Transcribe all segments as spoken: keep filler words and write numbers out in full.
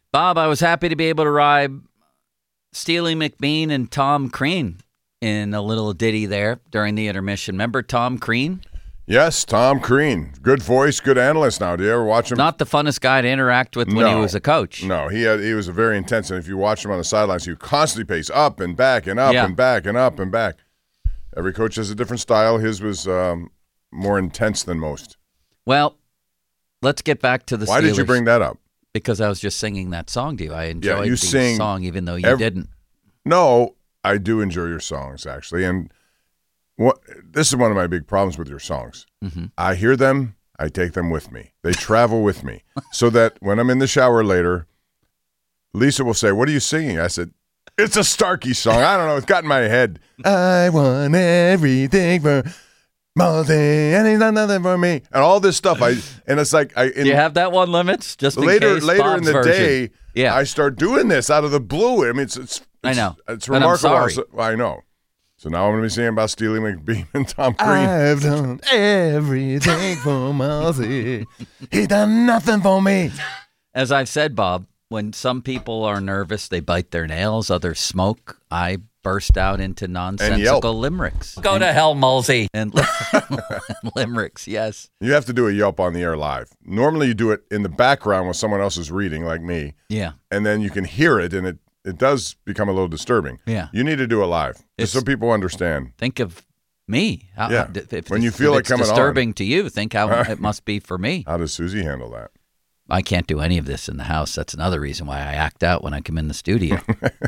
Bob, I was happy to be able to ride Steely McBean and Tom Crean in a little ditty there during the intermission. Remember Tom Crean? Yes, Tom Crean. Good voice, good analyst now. Do you ever watch him? Not the funnest guy to interact with when no, he was a coach. No, he had, he was a very intense, and if you watch him on the sidelines, he would constantly pace up and back and up yeah. and back and up and back. Every coach has a different style. His was um, more intense than most. Well, let's get back to the Why Steelers. did you bring that up? Because I was just singing that song to you. I enjoyed yeah, you the sing song even though you every, didn't. No, I do enjoy your songs, actually, and what this is one of my big problems with your songs. Mm-hmm. I hear them, I take them with me. They travel with me. So that when I'm in the shower later, Lisa will say, "What are you singing?" I said, "It's a Starkey song. I don't know. It's got in my head. I want everything for Malty, and he's done nothing for me." And all this stuff. I And it's like, I. In, Do you have that one, Limits? Just in later, case, later Bob's in the version. day, yeah. I start doing this out of the blue. I mean, it's, it's, it's I know. It's But I'm remarkable. sorry. I know. So now I'm going to be singing about Steely McBean and Tom Crean. I've done everything for Malty. He done nothing for me. As I've said, Bob, when some people are nervous, they bite their nails, others smoke. I burst out into nonsensical limericks. Go and, to hell, Mulsey. And limericks, yes. You have to do a Yelp on the air live. Normally you do it in the background when someone else is reading, like me. Yeah. And then you can hear it, and it It does become a little disturbing. Yeah. You need to do it live, just It's, so people understand. Think of me. How, yeah. If, when you if feel if it it's coming disturbing on. to you, think how uh, it must be for me. How does Susie handle that? I can't do any of this in the house. That's another reason why I act out when I come in the studio.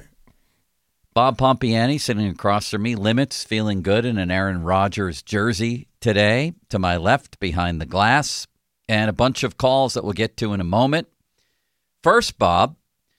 Bob Pompiani sitting across from me, Limits, feeling good in an Aaron Rodgers jersey today. To my left, behind the glass, and a bunch of calls that we'll get to in a moment. First, Bob,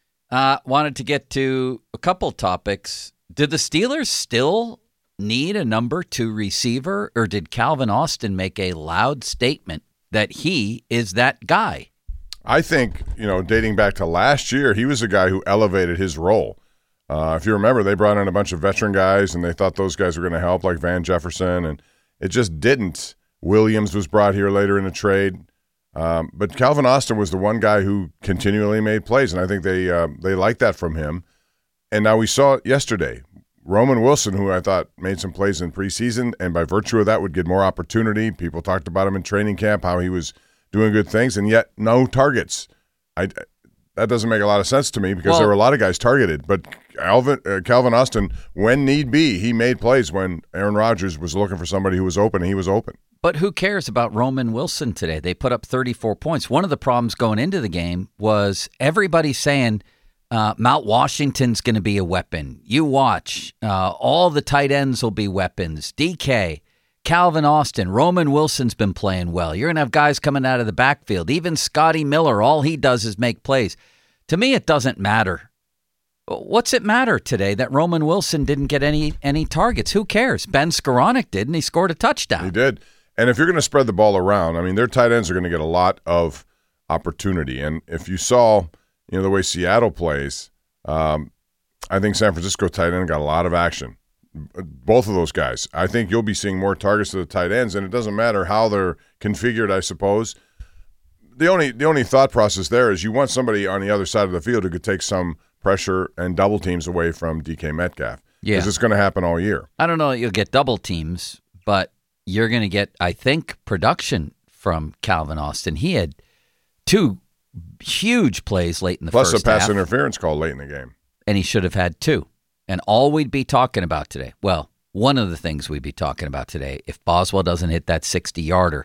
uh, wanted to get to a couple topics. Did the Steelers still need a number two receiver, or did Calvin Austin make a loud statement that he is that guy? I think, you know, dating back to last year, he was a guy who elevated his role. Uh, if you remember, they brought in a bunch of veteran guys, and they thought those guys were going to help, like Van Jefferson, and it just didn't. Williams was brought here later in the trade. Um, but Calvin Austin was the one guy who continually made plays, and I think they uh, they liked that from him. And now we saw it yesterday. Roman Wilson, who I thought made some plays in preseason, and by virtue of that would get more opportunity. People talked about him in training camp, how he was doing good things, and yet no targets. I, that doesn't make a lot of sense to me because well, there were a lot of guys targeted. But Alvin, uh, Calvin Austin, when need be, he made plays when Aaron Rodgers was looking for somebody who was open, and he was open. But who cares about Roman Wilson today? They put up thirty-four points. One of the problems going into the game was everybody saying uh, Mount Washington's going to be a weapon. You watch. Uh, all the tight ends will be weapons. D K, Calvin Austin, Roman Wilson's been playing well. You're going to have guys coming out of the backfield. Even Scotty Miller, all he does is make plays. To me, it doesn't matter. What's it matter today that Roman Wilson didn't get any any targets? Who cares? Ben Skoranek did, and he scored a touchdown. He did. And if you're going to spread the ball around, I mean, their tight ends are going to get a lot of opportunity. And if you saw, you know, the way Seattle plays, um, I think San Francisco tight end got a lot of action. Both of those guys. I think you'll be seeing more targets to the tight ends, and it doesn't matter how they're configured, I suppose. The only the only thought process there is you want somebody on the other side of the field who could take some pressure and double teams away from D K Metcalf. Yeah. Because it's going to happen all year. I don't know that you'll get double teams, but you're going to get, I think, production from Calvin Austin. He had two huge plays late in the Plus first a pass half. interference call late in the game. And he should have had two. And all we'd be talking about today, well, one of the things we'd be talking about today, if Boswell doesn't hit that sixty-yarder,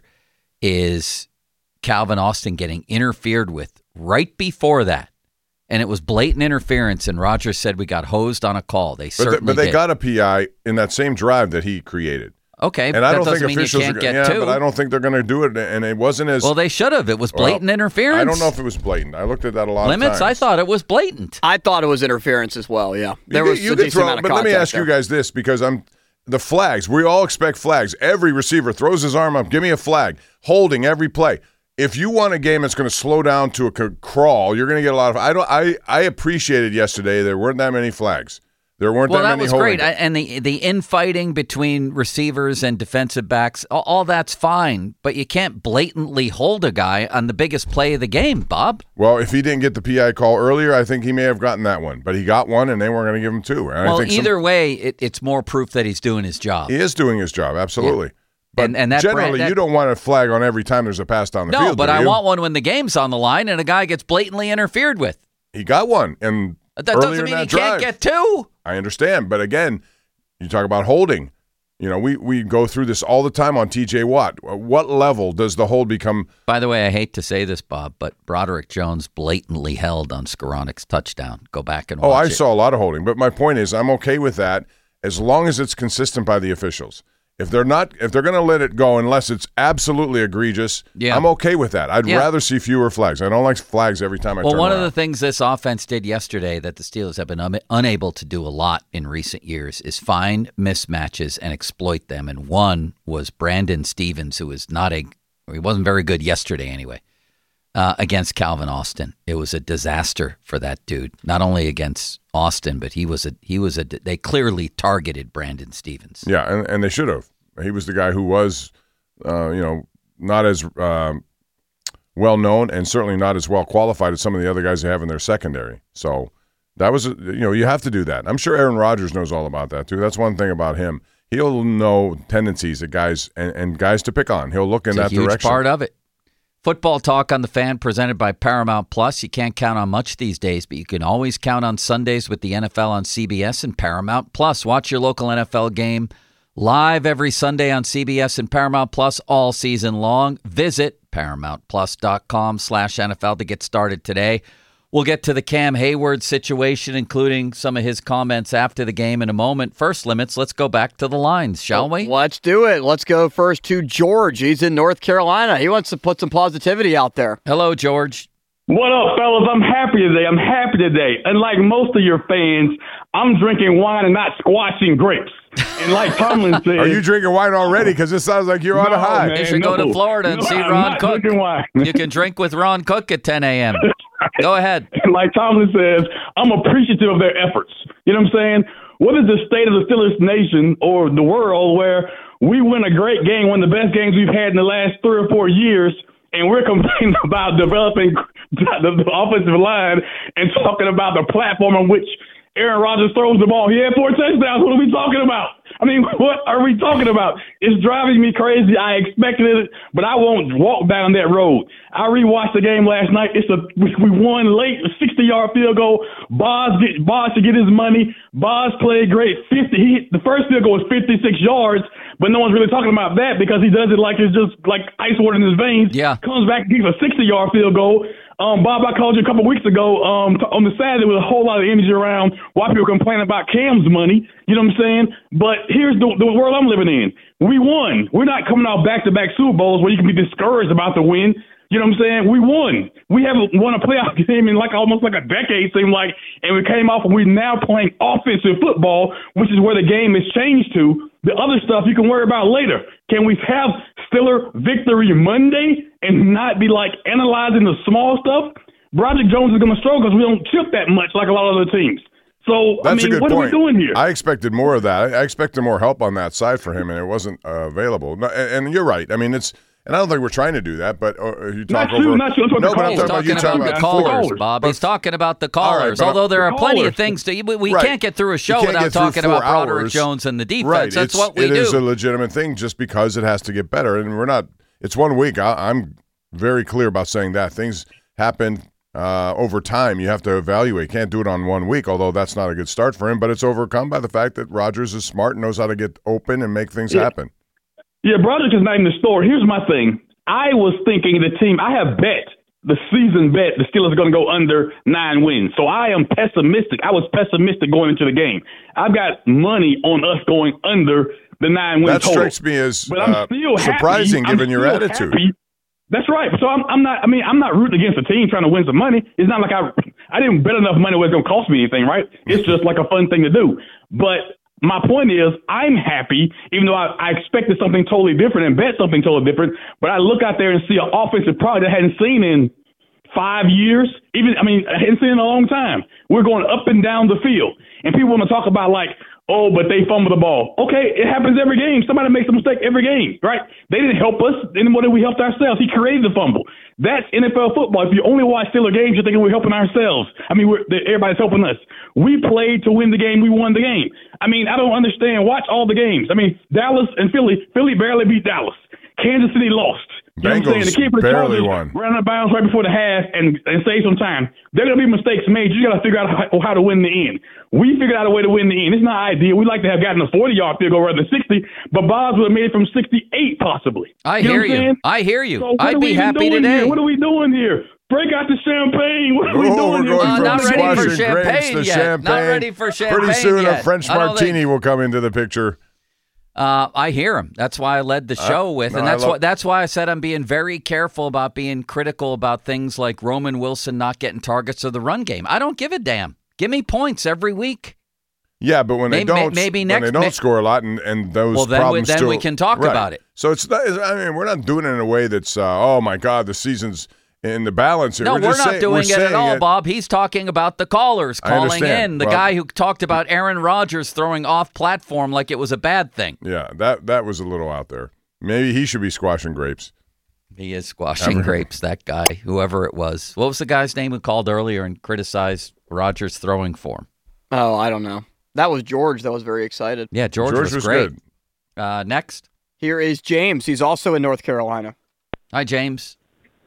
is Calvin Austin getting interfered with right before that. And it was blatant interference, and Rodgers said we got hosed on a call. They But, certainly the, but they did. got a P I in that same drive that he created. Okay, and but I that don't doesn't think mean officials you can't are get yeah, two. but I don't think they're going to do it. And it wasn't as Well, they should have. It was blatant well, interference. I don't know if it was blatant. I looked at that a lot Limits, of times. I thought it was blatant. I thought it was interference as well. Yeah, there you was could, you a could decent throw, amount of but let me contact ask there. you guys this because I'm the flags. We all expect flags. Every receiver throws his arm up. Give me a flag. Holding every play. If you want a game that's going to slow down to a c- crawl, you're going to get a lot of. I don't. I I appreciated yesterday there weren't that many flags. There weren't well, that, that many was holding. great. I, and the the infighting between receivers and defensive backs, all, all that's fine. But you can't blatantly hold a guy on the biggest play of the game, Bob. Well, if he didn't get the P I call earlier, I think he may have gotten that one. But he got one, and they weren't going to give him two. And well, I think either some, way, it, it's more proof that he's doing his job. he is doing his job, absolutely. Yeah. But and, and that generally, brand, that, you don't want a flag on every time there's a pass down the no, field. No, but do I you? want one when the game's on the line and a guy gets blatantly interfered with. He got one, and that earlier doesn't in mean that he drive, can't get two. I understand, but again, you talk about holding. You know, we, we go through this all the time on T J Watt. What level does the hold become? By the way, I hate to say this, Bob, but Broderick Jones blatantly held on Skoronek's touchdown. Go back and watch Oh, I it. saw a lot of holding, but my point is I'm okay with that as long as it's consistent by the officials. If they're not, if they're going to let it go unless it's absolutely egregious, yeah. I'm okay with that. I'd yeah. rather see fewer flags. I don't like flags every time I well, turn one around. of the things this offense did yesterday that the Steelers have been un- unable to do a lot in recent years is find mismatches and exploit them. And one was Brandon Stevens, who was not a, he wasn't very good yesterday anyway, uh, against Calvin Austin. It was a disaster for that dude. Not only against Austin, but he was a he was a. They clearly targeted Brandon Stevens. Yeah, and, and they should have. He was the guy who was, uh, you know, not as uh, well known and certainly not as well qualified as some of the other guys they have in their secondary. So that was, you know, you have to do that. I'm sure Aaron Rodgers knows all about that too. That's one thing about him. He'll know tendencies that guys and, and guys to pick on. He'll look in it's that a huge direction. Part of it. Football Talk on the Fan presented by Paramount Plus. You can't count on much these days, but you can always count on Sundays with the N F L on C B S and Paramount Plus. Watch your local N F L game live every Sunday on C B S and Paramount Plus all season long. Visit ParamountPlus.com slash NFL to get started today. We'll get to the Cam Hayward situation, including some of his comments after the game in a moment. First, Limits, let's go back to the lines, shall we? Let's do it. Let's go first to George. He's in North Carolina. He wants to put some positivity out there. Hello, George. What up, fellas? I'm happy today. I'm happy today. Unlike most of your fans, I'm drinking wine and not squashing grapes. And like Tomlin said, are you drinking wine already? Because it sounds like you're on no, a high. Man, you should no. go to Florida and no, see I'm Ron not Cook. Drinking wine. You can drink with Ron Cook at ten a.m. Go ahead. Like Tomlin says, I'm appreciative of their efforts. You know what I'm saying? What is the state of the Steelers nation or the world where we win a great game, one of the best games we've had in the last three or four years, and we're complaining about developing the, the offensive line and talking about the platform on which Aaron Rodgers throws the ball. He had four touchdowns. What are we talking about? I mean, what are we talking about? It's driving me crazy. I expected it, but I won't walk down that road. I rewatched the game last night. It's a we won late, a sixty-yard field goal. Boz get Boz to get his money. Boz played great. fifty. He, the first field goal was fifty-six yards, but no one's really talking about that because he does it like it's just like ice water in his veins. Yeah. Comes back and gives a sixty-yard field goal. Um, Bob, I called you a couple weeks ago um, t- on the Saturday with a whole lot of energy around why people complain about Cam's money. You know what I'm saying? But here's the, the world I'm living in. We won. We're not coming out back-to-back Super Bowls where you can be discouraged about the win. You know what I'm saying? We won. We haven't won a playoff game in like almost like a decade, seemed like, and we came off and we're now playing offensive football, which is where the game has changed to. The other stuff you can worry about later. Can we have Steeler victory Monday and not be like analyzing the small stuff? Broderick Jones is going to struggle because we don't chip that much like a lot of other teams. So, That's I mean, a good what point. are we doing here? I expected more of that. I expected more help on that side for him, and it wasn't uh, available. No, and, and you're right. I mean, it's and I don't think we're trying to do that. But uh, you talk Not over. you, not you. I'm talking no, about but I'm He's the talking about talking you about, talking the about callers, Ford. Bob. But- He's talking about the All right, callers. but- Although there are The plenty of callers. things to we, we Right. can't get through a show can't without get through talking four about Broderick hours. Jones and the defense. Right. That's it's, what we it do. It is a legitimate thing just because it has to get better, and we're not. It's one week. I, I'm very clear about saying that things happen uh, over time. You have to evaluate. Can't do it on one week. Although that's not a good start for him, but it's overcome by the fact that Rodgers is smart and knows how to get open and make things Yeah. happen. Yeah, Broderick is not in the store. Here's my thing. I was thinking the team, I have bet, the season bet, the Steelers are going to go under nine wins. So I am pessimistic. I was pessimistic going into the game. I've got money on us going under the nine wins That total. strikes me as But I'm uh, still happy. surprising I'm given your still attitude. happy. That's right. So I'm, I'm not. I mean, I'm not rooting against the team trying to win some money. It's not like I, I didn't bet enough money where it's going to cost me anything, right? It's just like a fun thing to do. But my point is, I'm happy, even though I, I expected something totally different and bet something totally different. But I look out there and see an offensive product I hadn't seen in five years. Even I mean, I hadn't seen it in a long time. We're going up and down the field, and people want to talk about like, oh, but they fumble the ball. Okay, it happens every game. Somebody makes a mistake every game, right? They didn't help us. Then what did we help ourselves? He created the fumble. That's N F L football. If you only watch Steeler games, you're thinking we're helping ourselves. I mean, we're, everybody's helping us. We played to win the game. We won the game. I mean, I don't understand. Watch all the games. I mean, Dallas and Philly. Philly barely beat Dallas. Kansas City lost. You know what I'm saying? The keeper barely won. Ran out of bounds right before the half and, and saved some time. There are going to be mistakes made. You got to figure out how, how to win the end. We figured out a way to win the end. It's not ideal. We'd like to have gotten a forty-yard field goal rather than sixty, but Bob's would have made it from sixty-eight possibly. I you know hear you. I hear you. So I'd be happy today. Here? What are we doing here? Break out the champagne. What are we Oh, doing we're going here? Uh, from not ready squash for and champagne grapes to yet. champagne. Not ready for champagne Pretty soon yet. a French I don't martini think- will come into the picture. Uh, I hear him. That's why I led the show with, no, and I that's love- what that's why I said I'm being very careful about being critical about things like Roman Wilson not getting targets of the run game. I don't give a damn. Give me points every week. Yeah, but when Maybe- they don't, maybe when next- they don't may- score a lot, and, and those Well, then we- problems then still, we can talk right. about it. So it's not. I mean, we're not doing it in a way that's, uh, oh my God, the season's in the balance here. No, we're, we're, just not saying, doing we're it at saying all, it- Bob. He's talking about the callers I calling understand. in. The Well- guy who talked about Aaron Rodgers throwing off platform like it was a bad thing. Yeah, that that was a little out there. Maybe he should be squashing grapes. He is squashing grapes, that guy, whoever it was. What was the guy's name who called earlier and criticized Rodgers throwing form? Oh, I don't know. That was George that was very excited. Yeah, George, George was, was great. good. Uh, next. Here is James. He's also in North Carolina. Hi, James.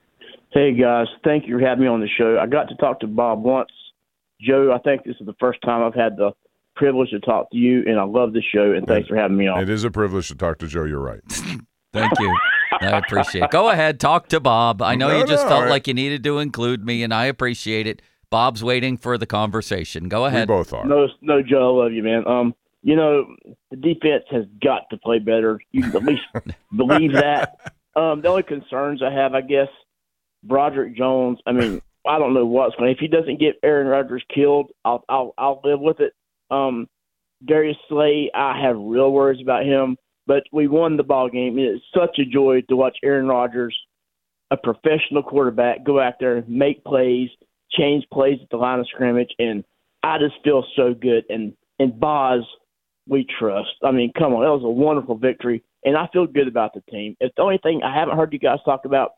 Hey, guys. Thank you for having me on the show. I got to talk to Bob once. Joe, I think this is the first time I've had the privilege to talk to you, and I love the show, and thanks for having me on. It is a privilege to talk to Joe. You're right. Thank you. I appreciate it. Go ahead, talk to Bob. I know No, you just no, felt I- like you needed to include me, and I appreciate it. Bob's waiting for the conversation. Go We ahead. both are. No, no, Joe, I love you, man. Um, you know, the defense has got to play better. You can at least believe that. Um, the only concerns I have, I guess, Broderick Jones. I mean, I don't know what's going. If he doesn't get Aaron Rodgers killed, I'll I'll I'll live with it. Um, Darius Slay, I have real worries about him, but we won the ball game. It's such a joy to watch Aaron Rodgers, a professional quarterback, go out there, make plays, change plays at the line of scrimmage, and I just feel so good. And and Boz, we trust. I mean, come on, that was a wonderful victory, and I feel good about the team. It's the only thing I haven't heard you guys talk about,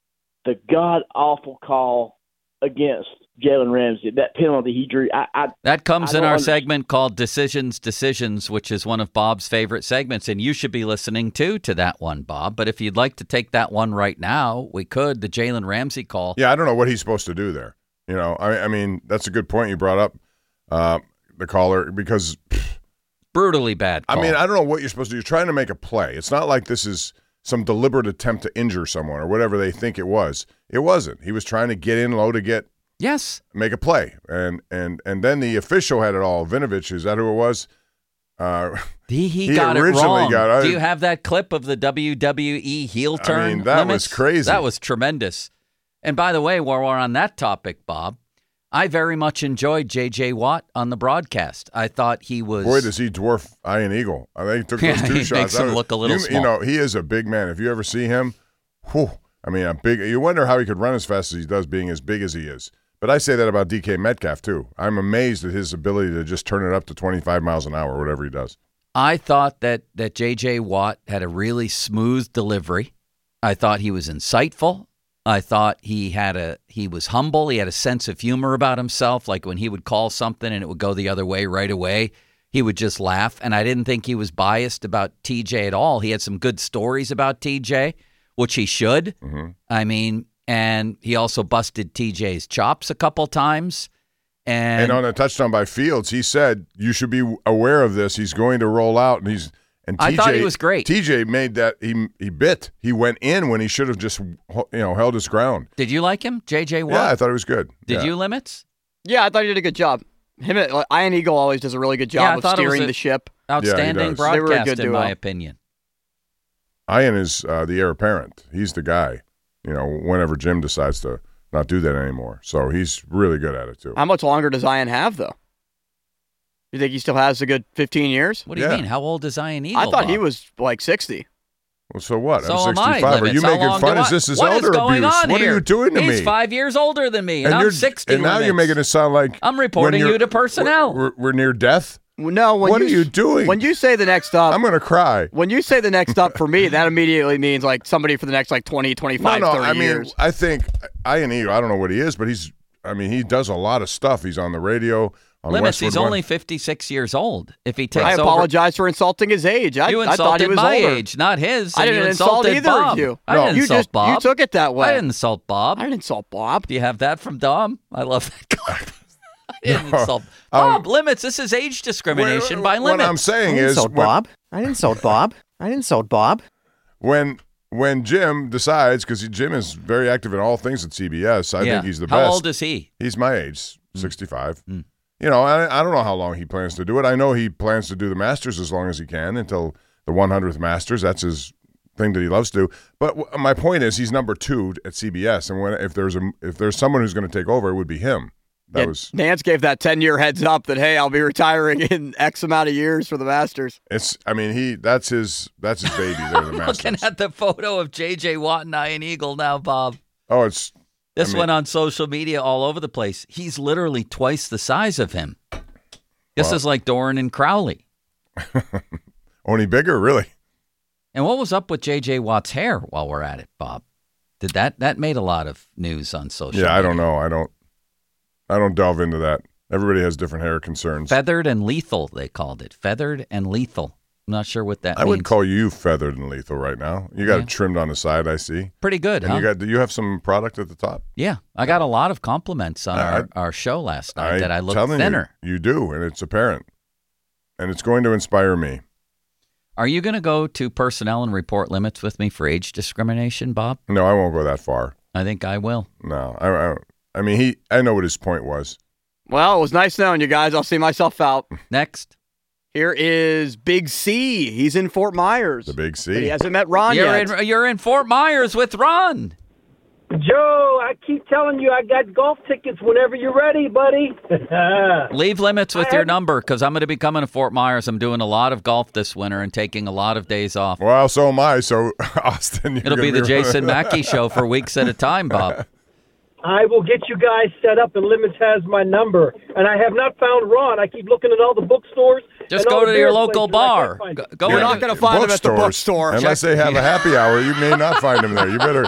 the god-awful call against Jalen Ramsey, that penalty he drew. I, I That comes I in don't our under- segment called Decisions, Decisions, which is one of Bob's favorite segments, and you should be listening, too, to that one, Bob. But if you'd like to take that one right now, we could, the Jalen Ramsey call. Yeah, I don't know what he's supposed to do there. You know, I, I mean, that's a good point you brought up, uh, the caller, because Brutally bad call. I mean, I don't know what you're supposed to do. You're trying to make a play. It's not like this is some deliberate attempt to injure someone or whatever they think it was. It wasn't. He was trying to get in low to get Yes. make a play, and and and then the official had it all. Vinovich, is that who it was? Uh, He, he, He got it originally wrong. got- I- Do you have that clip of the W W E heel I turn mean, that was limits? crazy. That was tremendous. And by the way, while we're on that topic, Bob, I very much enjoyed J J. Watt on the broadcast. I thought he was... boy, does he dwarf Ian Eagle. I think he took those Yeah, two he shots. makes him That was- look a little you, small. You know, he is a big man. If you ever see him, whew, I mean, a big. You wonder how he could run as fast as he does, being as big as he is. But I say that about D K Metcalf too. I'm amazed at his ability to just turn it up to twenty-five miles an hour, whatever he does. I thought that, that J J. Watt had a really smooth delivery. I thought he was insightful. I thought he had a he was humble. He had a sense of humor about himself. Like when he would call something and it would go the other way right away, he would just laugh. And I didn't think he was biased about T J at all. He had some good stories about T J, which he should. Mm-hmm. I mean, and he also busted T J's chops a couple times. And, And on a touchdown by Fields, he said, "You should be aware of this. He's going to roll out." And he's and T J, I thought he was great. T J made that he he bit. He went in when he should have just you know held his ground. did you like him, J J. Watt? Yeah, I thought it was good. Did Yeah. you, Limits? Yeah, I thought he did a good job. Him, and- like, Ian Eagle always does a really good Yeah, I job of thought it was steering a- the ship. Outstanding does. They were a broadcast, good in duo. my opinion. Ian is uh, the heir apparent. He's the guy. You know, whenever Jim decides to not do that anymore, so he's really good at it too. How much longer does Ian have, though? You think he still has a good fifteen years? What do you Yeah. mean? How old is Ian Eagle? I thought he Bob? was like sixty. Well, so what? So I'm am I, sixty-five. Are Limits. you How making long fun? do Is I- this is what elder is going abuse? on What here? are you doing to He's me? five years older than me, and, I'm you're, sixty. And now Limits. you're making it sound like I'm reporting when you're- you to personnel. We're, we're near death. No, when What you, are you doing? When you say the next up, I'm going to cry. when you say the next up for me, that immediately means like somebody for the next like twenty, twenty-five, no, no. thirty I mean, years. I think Ian Eagle. I don't know what he is, but he's. I mean, he does a lot of stuff. He's on the radio. On Limits. Westwood He's One. only fifty-six years old. If he takes I over, apologize for insulting his age. I, you I thought he insulted was my older. age, not his. I and didn't you insult insulted either Bob. of you. I No. didn't You insult just Bob. you took it that way. I didn't insult Bob. I didn't insult Bob. Do you have that from Dom? I love that guy. I didn't No. insult Um, Bob. Limits. This is age discrimination by What Limits. I'm saying I didn't is, insult when, Bob. I didn't insult Bob. I didn't insult Bob. when when Jim decides, because Jim is very active in all things at C B S, I yeah. think he's the How best. old is he? He's my age, sixty-five. Mm. You know, I, I don't know how long he plans to do it. I know he plans to do the Masters as long as he can until the one hundredth Masters. That's his thing that he loves to do. But w- my point is, he's number two at C B S, and when if there's a if there's someone who's going to take over, it would be him. That Yeah, was Nance gave that ten-year heads up that, hey, I'll be retiring in X amount of years for the Masters. it's. I mean, he that's his that's his baby. There, the Masters. Looking at the photo of J J Watt and Ian Eagle now, Bob. oh, it's This I mean- went on social media all over the place. He's literally twice the size of him. This Wow. is like Doran and Crowley. only bigger, really. And what was up with J J Watt's hair while we're at it, Bob? Did that that made a lot of news on social Yeah, media. I don't know. I don't. I don't delve into that. Everybody has different hair concerns. Feathered and lethal, they called it. Feathered and lethal. I'm not sure what that I means. would call you feathered and lethal right now. You got Yeah. it trimmed on the side, I see. Pretty good, And huh? you got. Do you have some product at the top? yeah, I got a lot of compliments on I- our, our show last night I'm that I looked telling thinner. You, you do, and it's apparent. And it's going to inspire me. Are you going to go to personnel and report Limits with me for age discrimination, Bob? No, I won't go that far. I think I will. No, I. I, I mean, he. I know what his point was. Well, it was nice knowing you guys. I'll see myself out. Next. Here is Big C. He's in Fort Myers. The Big But C. he hasn't met Ron You're yet. in, you're in Fort Myers with Ron. Joe, I keep telling you I got golf tickets whenever you're ready, buddy. Leave Limits with I your had- number because I'm going to be coming to Fort Myers. I'm doing a lot of golf this winter and taking a lot of days off. Well, so am I. So, Austin, you're It'll be gonna the Jason Mackey show for weeks at a time, Bob. I will get you guys set up, and Limits has my number. And I have not found Ron. I keep looking at all the bookstores. Just and all go the to your beer local places, and I bar. can't find Go, him. go You're in- not going to find him at the Bookstores. bookstore. Unless they have a happy hour, you may not find him there. You better.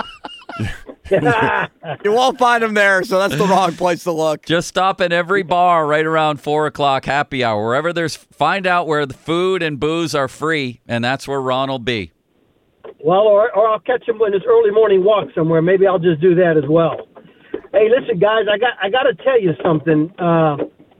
You won't find him there, so that's the wrong place to look. Just stop at every bar right around four o'clock happy hour. Wherever there's, find out where the food and booze are free, and that's where Ron will be. Well, or, or I'll catch him in his early morning walk somewhere. Maybe I'll just do that as well. Hey, listen, guys, I got I got to tell you something. Uh,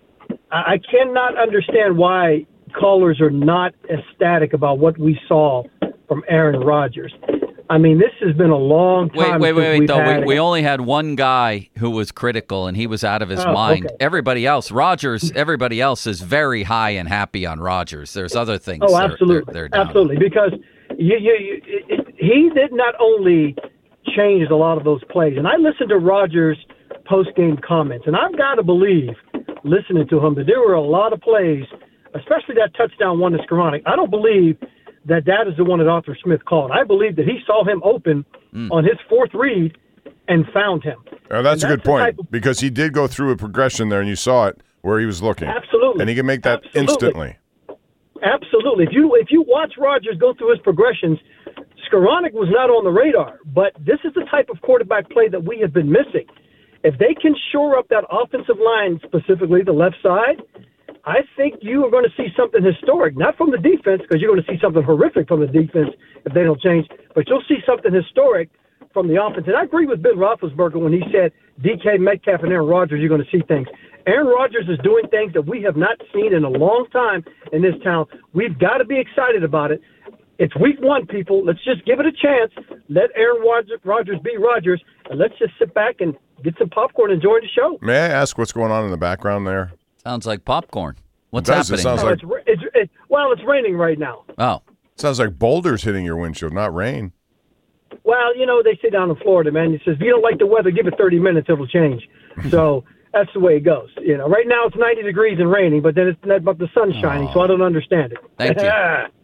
I, I cannot understand why callers are not ecstatic about what we saw from Aaron Rodgers. I mean, this has been a long Wait, time. wait, since wait, wait, we've though. had We, we it. only had one guy who was critical, and he was out of his Oh, mind. okay. Everybody else, Rodgers, everybody else is very high and happy on Rodgers. There's other things. Oh, they're- absolutely, They're, they're down on. absolutely. Because you, you, you it, it, he did not only change a lot of those plays, and I listened to Rodgers' post-game comments, and I've got to believe, listening to him, that there were a lot of plays, especially that touchdown one to Skoranek. I don't believe that that is the one that Arthur Smith called. I believe that he saw him open Mm. on his fourth read and found him. Uh, that's And a good that's the point type of- because he did go through a progression there, and you saw it where he was looking. Absolutely. And he can make that Absolutely. instantly. Absolutely. If you if you watch Rodgers go through his progressions, Skoranek was not on the radar, but this is the type of quarterback play that we have been missing. If they can shore up that offensive line, specifically the left side, I think you are going to see something historic. Not from the defense, because you're going to see something horrific from the defense if they don't change, but you'll see something historic from the offense. And I agree with Ben Roethlisberger when he said D K Metcalf and Aaron Rodgers, you're going to see things. Aaron Rodgers is doing things that we have not seen in a long time in this town. We've got to be excited about it. It's week one, people. Let's just give it a chance. Let Aaron Rodgers be Rodgers, and let's just sit back and get some popcorn and enjoy the show. May I ask what's going on in the background there? Sounds like popcorn. What's It does. It happening? sounds Oh, like- it's, ra- it's, it, well, it's raining right now. oh, Sounds like boulders hitting your windshield, not rain. Well, you know, they say down in Florida, man, it says, if you don't like the weather, give it thirty minutes, it'll change. So that's the way it goes. You know, right now it's ninety degrees and raining, but then it's but the sun's shining, so I don't understand it. Thank you.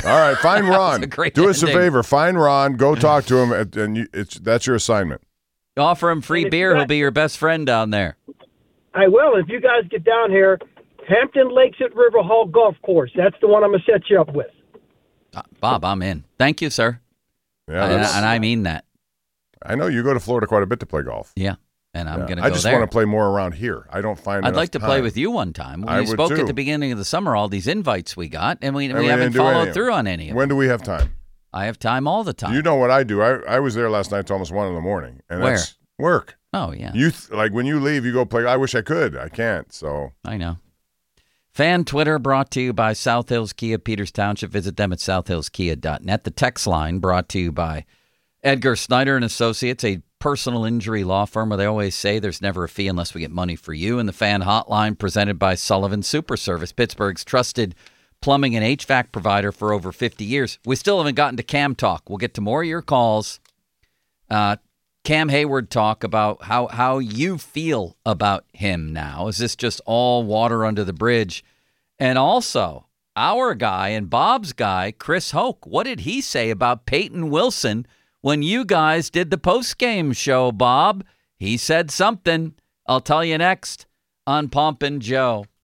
All right, find Ron. a great Do us a ending. favor. Find Ron. Go talk to him, and and you, it's that's your assignment. Offer him free And if beer. you got- He'll be your best friend down there. I will. If you guys get down here, Hampton Lakes at River Hall Golf Course. That's the one I'm going to set you up with. Uh, Bob, I'm in. Thank you, sir. Yeah, and, that's- and I mean that. I know you go to Florida quite a bit to play golf. Yeah, and I'm Yeah. going to I go just there. want to play more around here. I don't find. I'd enough like to play time. with you one time. We I would spoke too. at the beginning of the summer, all these invites we got, and we, And we, we haven't didn't do any followed of through them. on any of When them. do we have time? I have time all the time. You know what I do? I I was there last night till almost one in the morning, and Where? that's work. Oh, yeah. You th- like when you leave, you go play. I wish I could. I can't. So I know. Fan Twitter brought to you by South Hills Kia, Peters Township. Visit them at south hills kia dot net. The text line brought to you by Edgar Snyder and Associates, a personal injury law firm where they always say there's never a fee unless we get money for you. And the fan hotline presented by Sullivan Super Service, Pittsburgh's trusted plumbing and H V A C provider for over fifty years. We still haven't gotten to Cam talk. We'll get to more of your calls. Uh, Cam Hayward talk about how, how you feel about him now. Is this just all water under the bridge? And also, our guy and Bob's guy, Chris Hoke, what did he say about Peyton Wilson when you guys did the post-game show, Bob? He said something. I'll tell you next on Pomp and Joe.